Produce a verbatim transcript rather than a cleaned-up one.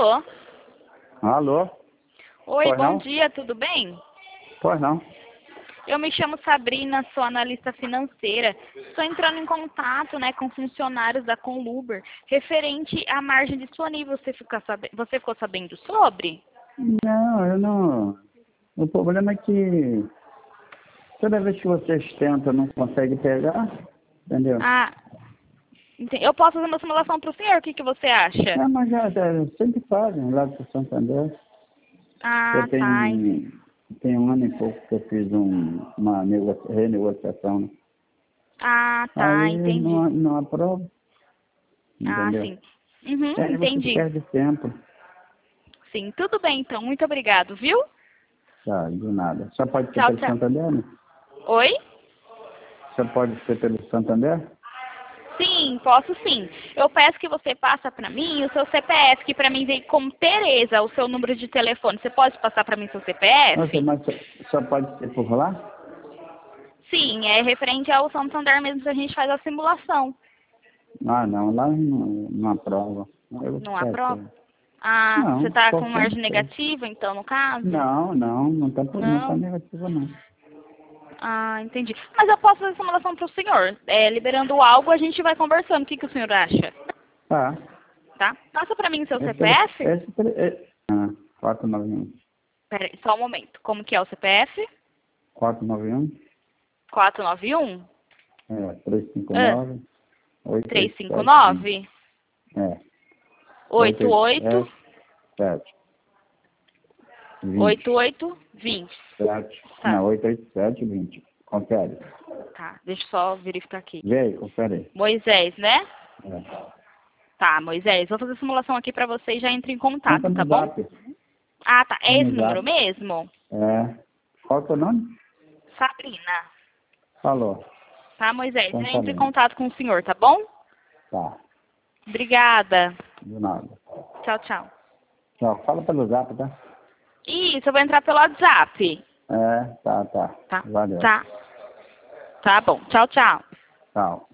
Alô? Alô? Oi, Pois bom não? dia, tudo bem? Pois não. Eu me chamo Sabrina, sou analista financeira. Estou entrando em contato, né, com funcionários da Conluber, referente à margem disponível. Você, fica sabe... Você ficou sabendo sobre? Não, eu não. O problema é que toda vez que vocês tentam não consegue pegar, entendeu? Ah, ente- eu posso fazer uma simulação para o senhor, o que, que você acha? É, mas já, já sempre fazem lá do Santander. Ah, Eu tá, ente- tenho, tenho um ano e pouco que eu fiz um, uma nego- renegociação, né? ah, tá, Aí entendi. não, não aprova, Ah, entendeu? sim. Uhum, Aí você entendi. perde tempo, Sim, tudo bem então, muito obrigado, viu? tá? De nada. Só pode ser Tchau, pelo tchau. Santander, né? Oi? Só pode ser pelo Santander? Sim, posso sim. Eu peço que você passe para mim o seu C P F, que para mim veio como Tereza, o seu número de telefone. Você pode passar para mim seu C P Nossa, F? mas só, só pode ser por lá? Sim, é referente ao Santander mesmo que a gente faz a simulação. Ah, não, lá não, não aprova. Eu Não há quero prova? ter. Ah, você Não, está com qualquer margem coisa. negativa, então, no caso? Não, não, não tá, não tá Não? negativo não. Ah, entendi. Mas eu posso fazer a simulação para o senhor. É, liberando algo, a gente vai conversando. O que, que o senhor acha? Tá. Tá? Passa para mim o seu Esse, tele- C P F? esse, tele- é, ah, quatro nove um. Pera aí, só um momento. Como que é o C P F? quatro nove um, quatro nove um? é, três cinco Ah, nove, oito oito sete vinte. trezentos e cinquenta e nove? É, oito oitenta e oito? oito sete oitenta e vinte. oito, vinte. sete, Tá, não, oito oito sete vinte. Confere. tá. Deixa eu só verificar aqui. Vê aí, confere aí. Moisés, né? É. Tá, Moisés. Vou fazer a simulação aqui pra você e já entra em Manda contato, tá no bom? zap. Ah, tá. É Manda esse no número zap. mesmo? É. Qual é o teu nome? Sabrina. Falou. Tá, Moisés? Então Já tá entra em bem. contato com o senhor, tá bom? Tá. Obrigada. De nada. Tchau, tchau. Tchau. Fala pelo zap, tá? Isso, eu vou entrar pelo WhatsApp. É, tá, tá. Tá? Valeu. Tá. Tá bom. Tchau, tchau. Tchau.